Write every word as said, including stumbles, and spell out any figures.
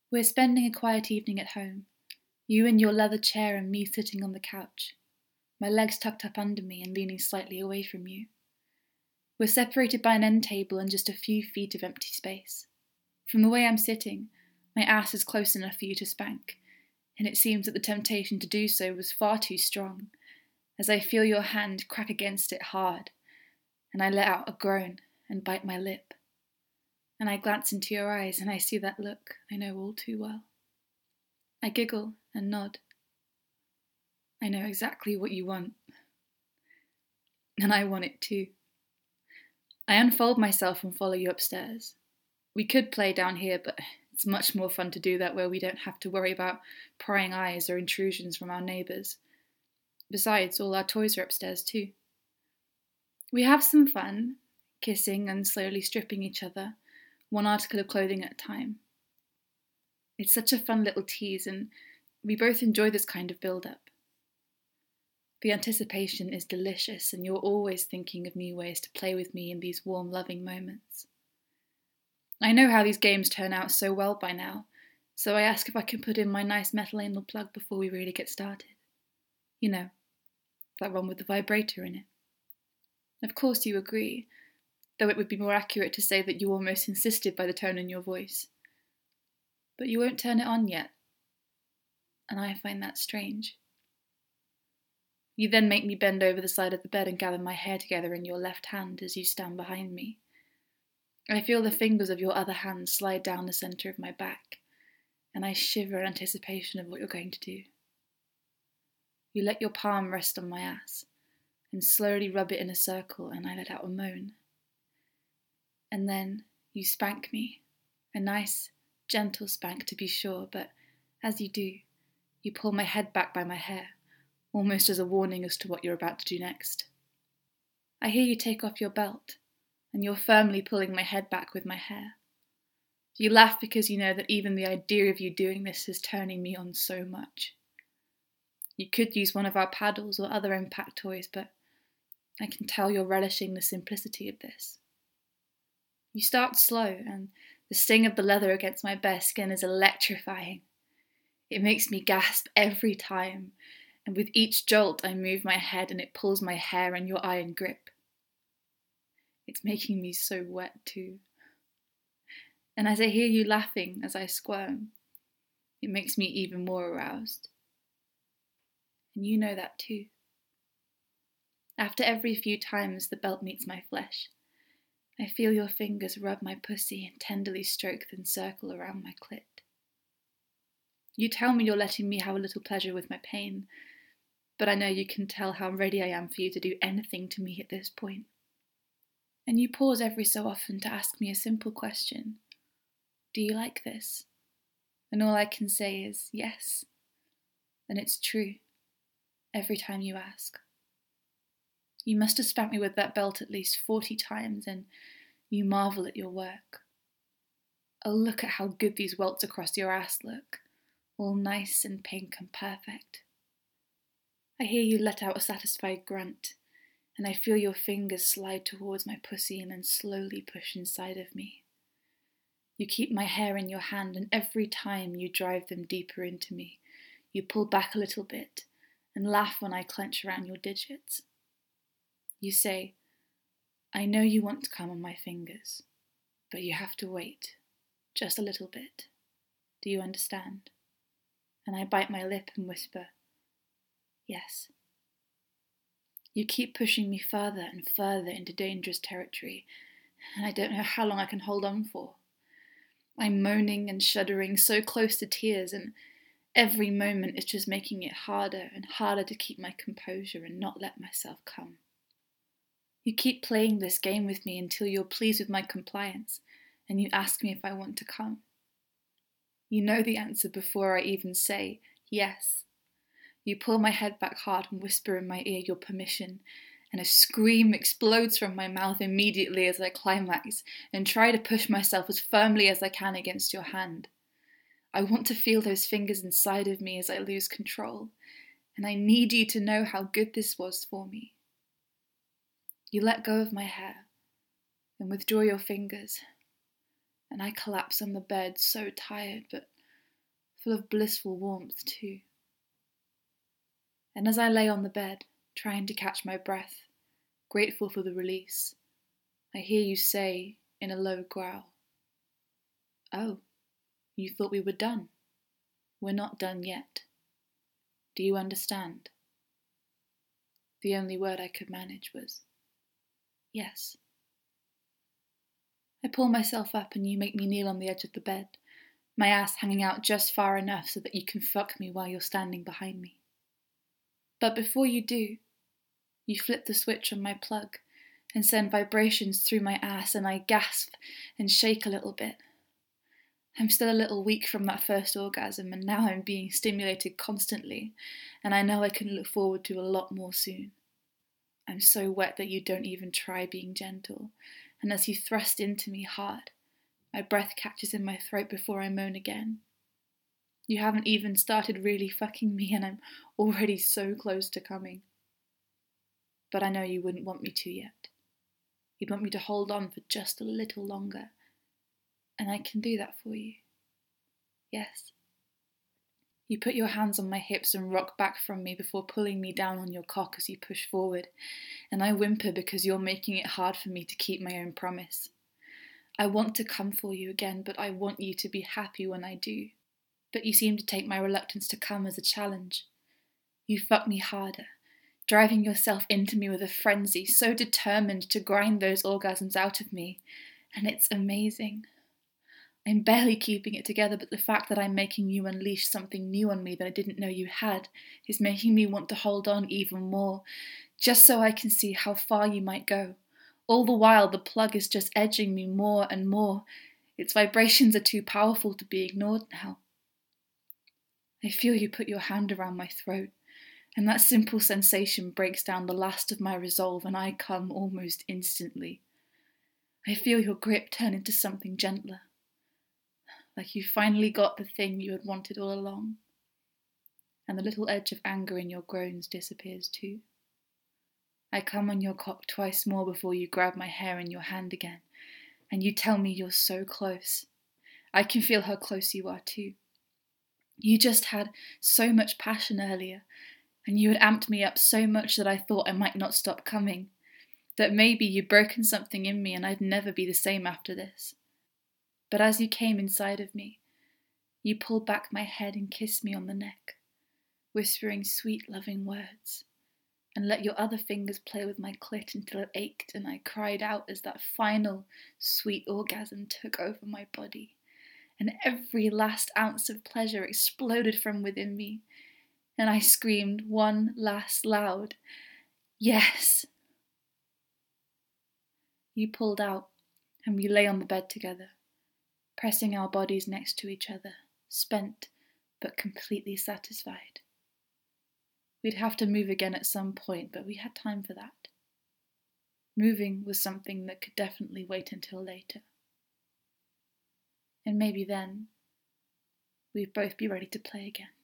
We're spending a quiet evening at home, you in your leather chair and me sitting on the couch, my legs tucked up under me and leaning slightly away from you. We're separated by an end table and just a few feet of empty space. From the way I'm sitting, my ass is close enough for you to spank, and it seems that the temptation to do so was far too strong, as I feel your hand crack against it hard, and I let out a groan and bite my lip. And I glance into your eyes and I see that look I know all too well. I giggle and nod. I know exactly what you want. And I want it too. I unfold myself and follow you upstairs. We could play down here, but it's much more fun to do that where we don't have to worry about prying eyes or intrusions from our neighbours. Besides, all our toys are upstairs too. We have some fun, kissing and slowly stripping each other, one article of clothing at a time. It's such a fun little tease, and we both enjoy this kind of build-up. The anticipation is delicious, and you're always thinking of new ways to play with me in these warm, loving moments. I know how these games turn out so well by now, so I ask if I can put in my nice metal anal plug before we really get started. You know, that one with the vibrator in it. Of course you agree, though it would be more accurate to say that you almost insisted by the tone in your voice. But you won't turn it on yet, and I find that strange. You then make me bend over the side of the bed and gather my hair together in your left hand as you stand behind me. I feel the fingers of your other hand slide down the centre of my back, and I shiver in anticipation of what you're going to do. You let your palm rest on my ass, and slowly rub it in a circle, and I let out a moan. And then you spank me, a nice, gentle spank to be sure, but as you do, you pull my head back by my hair, almost as a warning as to what you're about to do next. I hear you take off your belt, and you're firmly pulling my head back with my hair. You laugh because you know that even the idea of you doing this is turning me on so much. You could use one of our paddles or other impact toys, but I can tell you're relishing the simplicity of this. You start slow, and the sting of the leather against my bare skin is electrifying. It makes me gasp every time, and with each jolt I move my head and it pulls my hair in your iron grip. It's making me so wet too. And as I hear you laughing as I squirm, it makes me even more aroused. And you know that too. After every few times the belt meets my flesh, I feel your fingers rub my pussy and tenderly stroke then circle around my clit. You tell me you're letting me have a little pleasure with my pain, but I know you can tell how ready I am for you to do anything to me at this point. And you pause every so often to ask me a simple question. Do you like this? And all I can say is yes. And it's true, every time you ask. You must have spanked me with that belt at least forty times, and you marvel at your work. Oh, look at how good these welts across your ass look, all nice and pink and perfect. I hear you let out a satisfied grunt, and I feel your fingers slide towards my pussy and then slowly push inside of me. You keep my hair in your hand, and every time you drive them deeper into me, you pull back a little bit and laugh when I clench around your digits. You say, I know you want to come on my fingers, but you have to wait, just a little bit. Do you understand? And I bite my lip and whisper, yes. You keep pushing me further and further into dangerous territory, and I don't know how long I can hold on for. I'm moaning and shuddering, so close to tears, and every moment is just making it harder and harder to keep my composure and not let myself come. You keep playing this game with me until you're pleased with my compliance, and you ask me if I want to come. You know the answer before I even say yes. You pull my head back hard and whisper in my ear your permission, and a scream explodes from my mouth immediately as I climax and try to push myself as firmly as I can against your hand. I want to feel those fingers inside of me as I lose control, and I need you to know how good this was for me. You let go of my hair and withdraw your fingers, and I collapse on the bed so tired, but full of blissful warmth too. And as I lay on the bed, trying to catch my breath, grateful for the release, I hear you say in a low growl, "Oh, you thought we were done? We're not done yet. Do you understand?" The only word I could manage was, "Yes." I pull myself up and you make me kneel on the edge of the bed, my ass hanging out just far enough so that you can fuck me while you're standing behind me. But before you do, you flip the switch on my plug and send vibrations through my ass, and I gasp and shake a little bit. I'm still a little weak from that first orgasm, and now I'm being stimulated constantly, and I know I can look forward to a lot more soon. I'm so wet that you don't even try being gentle, and as you thrust into me hard, my breath catches in my throat before I moan again. You haven't even started really fucking me, and I'm already so close to coming. But I know you wouldn't want me to yet. You'd want me to hold on for just a little longer, and I can do that for you. Yes. You put your hands on my hips and rock back from me before pulling me down on your cock as you push forward, and I whimper because you're making it hard for me to keep my own promise. I want to come for you again, but I want you to be happy when I do. But you seem to take my reluctance to come as a challenge. You fuck me harder, driving yourself into me with a frenzy, so determined to grind those orgasms out of me, and it's amazing. I'm barely keeping it together, but the fact that I'm making you unleash something new on me that I didn't know you had is making me want to hold on even more, just so I can see how far you might go. All the while, the plug is just edging me more and more. Its vibrations are too powerful to be ignored now. I feel you put your hand around my throat, and that simple sensation breaks down the last of my resolve, and I come almost instantly. I feel your grip turn into something gentler, like you finally got the thing you had wanted all along, and the little edge of anger in your groans disappears too. I come on your cock twice more before you grab my hair in your hand again, and you tell me you're so close. I can feel how close you are too. You just had so much passion earlier, and you had amped me up so much that I thought I might not stop coming, that maybe you'd broken something in me and I'd never be the same after this. But as you came inside of me, you pulled back my head and kissed me on the neck, whispering sweet, loving words, and let your other fingers play with my clit until it ached and I cried out as that final, sweet orgasm took over my body, and every last ounce of pleasure exploded from within me, and I screamed one last loud, "Yes!" You pulled out, and we lay on the bed together, pressing our bodies next to each other, spent but completely satisfied. We'd have to move again at some point, but we had time for that. Moving was something that could definitely wait until later. And maybe then, we'd both be ready to play again.